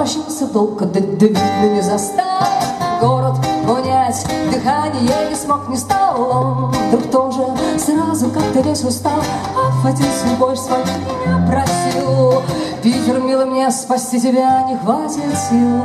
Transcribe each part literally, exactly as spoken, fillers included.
возвращался долго, да, да видно не застал город гонять, дыхание не смог, не стал он вдруг тоже сразу как-то весь устал, обхватился любовь свою, меня просил: Питер, милый, мне спасти тебя не хватит сил.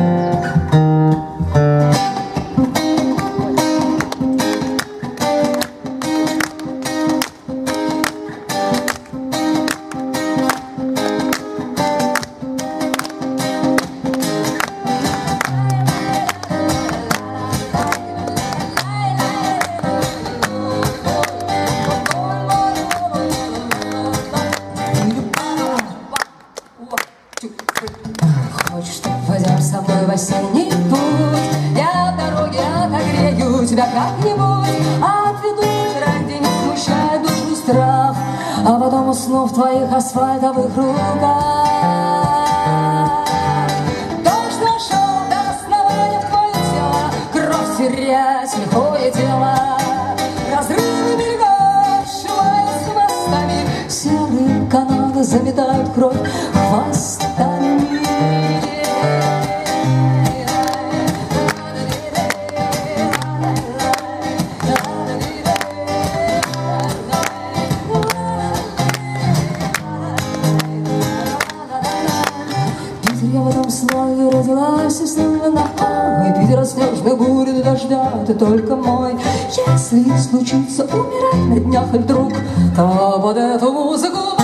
Хочешь, чтоб пойдем со мной в осенний путь? Я в дороге отогрею тебя как-нибудь, отведу ради, не смущая душу страх, а потом усну в твоих асфальтовых руках. Дождь нашел до основания в твое тело, кровь терять лихое дело, разрывы берегов сшиваясь хвостами, серые каналы заметают кровь хвостами. Я в этом слое родилась и снова на мой Питер от снежной бури до дождя, ты только мой. Если случится умирать на днях вдруг, то под эту музыку